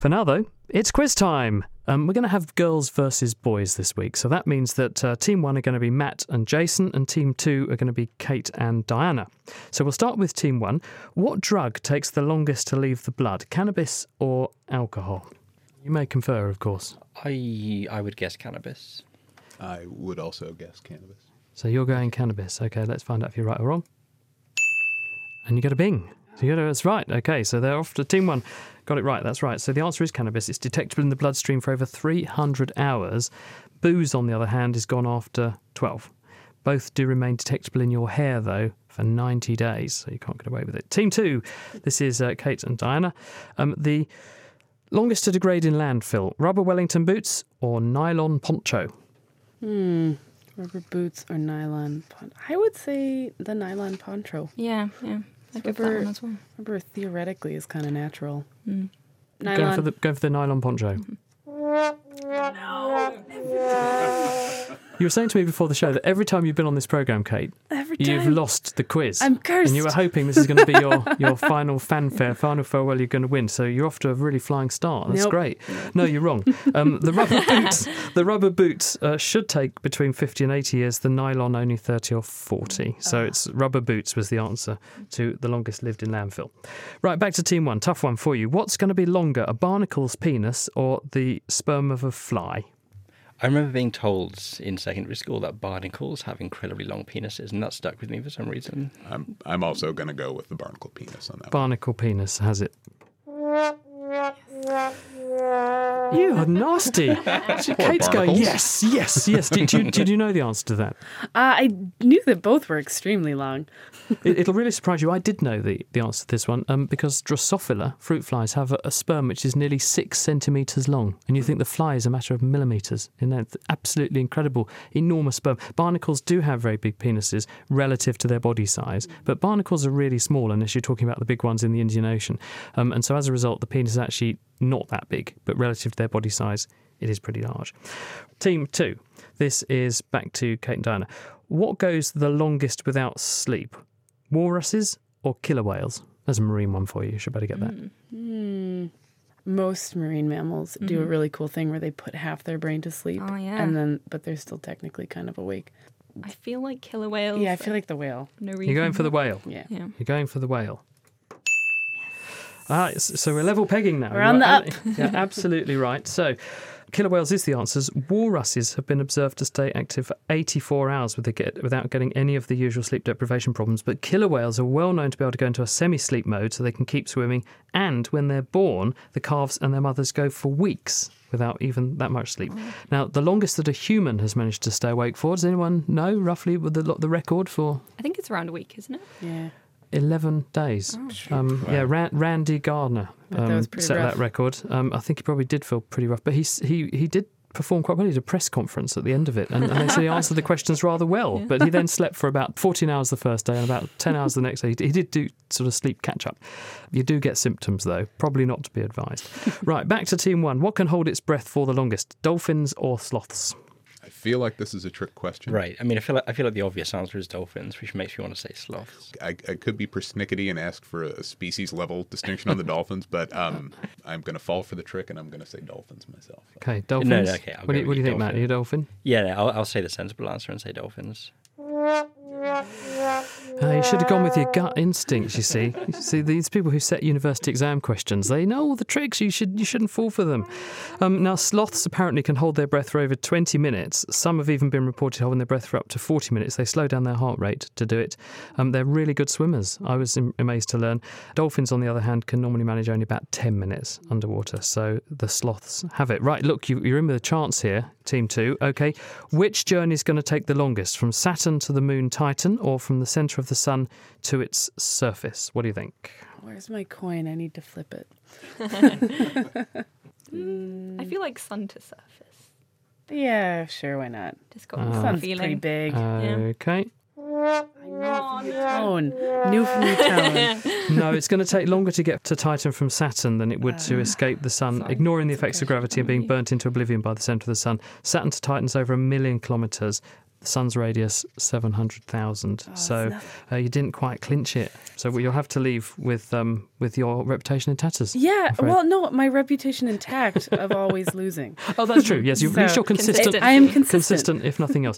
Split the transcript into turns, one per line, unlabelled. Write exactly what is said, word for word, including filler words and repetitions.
For now, though, it's quiz time. Um, we're going to have girls versus boys this week. So that means that uh, Team one are going to be Matt and Jason, and Team two are going to be Kate and Diana. So we'll start with Team one. What drug takes the longest to leave the blood, cannabis or alcohol? You may confer, of course.
I I would guess cannabis.
I would also guess cannabis.
So you're going cannabis. Okay, let's find out if you're right or wrong. And you get a bing. So you got it, that's right. Okay, so they're off to Team one. Got it right, that's right. So the answer is cannabis. It's detectable in the bloodstream for over three hundred hours. Booze, on the other hand, is gone after twelve. Both do remain detectable in your hair, though, for ninety days, so you can't get away with it. Team two, this is uh, Kate and Diana. Um, the longest to degrade in landfill, rubber Wellington boots or nylon poncho?
Hmm, rubber boots or nylon poncho? I would say the nylon poncho.
Yeah, yeah. I go for that one as well.
Rubber theoretically is kind of natural.
Mm.
Nylon.
Going for the, going for the nylon poncho.
Mm-hmm.
You were saying to me before the show that every time you've been on this programme, Kate,
Every time.
you've lost the quiz.
I'm cursed.
And you were hoping this is going to be your, your final fanfare, final farewell you're going to win. So you're off to a really flying start. That's
Nope.
great. No, you're wrong. Um, the rubber boots, the rubber boots uh, should take between fifty and eighty years. The nylon only thirty or forty. So it's rubber boots was the answer to the longest lived in landfill. Right, back to Team one. Tough one for you. What's going to be longer, a barnacle's penis or the sperm of a fly?
I remember being told in secondary school that barnacles have incredibly long penises, and that stuck with me for some reason.
I'm I'm also going to go with the barnacle penis on that one.
Barnacle penis has it. You are nasty. Kate's going,
barnacles.
yes, yes, yes. Did, did, did you know the answer to that?
Uh, I knew that both were extremely long.
It, it'll really surprise you. I did know the, the answer to this one um, because Drosophila, fruit flies, have a, a sperm which is nearly six centimetres long. And you think the fly is a matter of millimetres. You know, it's absolutely incredible, enormous sperm. Barnacles do have very big penises relative to their body size, but barnacles are really small unless you're talking about the big ones in the Indian Ocean. Um, and so as a result, the penis is actually not that big, but relative to their body size, it is pretty large. Team two, this is back to Kate and Diana. What goes the longest without sleep? Walruses or killer whales? There's a marine one for you. You should better get that.
Mm.
Hmm. Most marine mammals do a
Mhm.
really cool thing where they put half their brain to sleep,
Oh, yeah.
and then but they're still technically kind of awake.
I feel like killer whales.
Yeah, I feel like the whale.
No reason.
You're going for the whale.
Yeah.
Yeah.
You're going for the whale. Ah, s- so we're level pegging now.
We're on the up.
Yeah, absolutely right. So, killer whales is the answer. Walruses have been observed to stay active for eighty-four hours with the get, without getting any of the usual sleep deprivation problems. But killer whales are well known to be able to go into a semi-sleep mode so they can keep swimming. And when they're born, the calves and their mothers go for weeks without even that much sleep. Now, the longest that a human has managed to stay awake for, does anyone know roughly what the, the record for?
I think it's around a week, isn't it?
Yeah.
eleven days. Um, yeah, Ran- Randy Gardner
Bet that
um,
was pretty
set
rough.
that record. Um, I think he probably did feel pretty rough, but he s- he he did perform quite well. He did a press conference at the end of it, and, and they said he answered the questions rather well.
Yeah.
But he then slept for about fourteen hours the first day and about ten hours the next day. He, d- he did do sort of sleep catch up. You do get symptoms though, probably not to be advised. Right, back to Team One. What can hold its breath for the longest? Dolphins or sloths?
I feel like this is a trick question.
Right. I mean, I feel like, I feel like the obvious answer is dolphins, which makes me want to say sloths.
I, I could be persnickety and ask for a species level distinction on the dolphins, but um, I'm going to fall for the trick and I'm going to say dolphins myself.
Okay, dolphins.
No, no, okay, I'll
what do you,
go
what do you
with
think, Matt?
dolphin.
Are you a dolphin?
Yeah, no, I'll, I'll say the sensible answer and say dolphins.
Uh, you should have gone with your gut instincts, you see. You see, these people who set university exam questions, they know all the tricks. You, should, you shouldn't fall for them. Um, now, sloths apparently can hold their breath for over twenty minutes. Some have even been reported holding their breath for up to forty minutes. They slow down their heart rate to do it. Um, they're really good swimmers, I was am- amazed to learn. Dolphins, on the other hand, can normally manage only about ten minutes underwater. So the sloths have it. Right, look, you, you're in with a chance here, Team two. OK, which journey is going to take the longest? From Saturn to the moon Titan or from the centre of the sun to its surface? What do you think?
Where's my coin? I need to flip it.
I feel like sun to surface.
Yeah, sure, why not?
Just got
Uh,
a
Sun's
feeling.
pretty big.
OK.
Tone. New from your tone.
No, it's going to take longer to get to Titan from Saturn than it would to escape the sun,
Sorry.
ignoring the effects of gravity and being burnt into oblivion by the centre of the sun. Saturn to Titan's over a million kilometres. the sun's radius seven hundred thousand.
Oh,
so
that's
uh, you didn't quite clinch it. So you'll have to leave with um, with your reputation in tatters.
Yeah,
I'm afraid.
well, no, my reputation intact of always losing.
Oh, that's true. Yes, you're,
So,
you're consistent.
consistent.
I am consistent.
Consistent, if nothing else.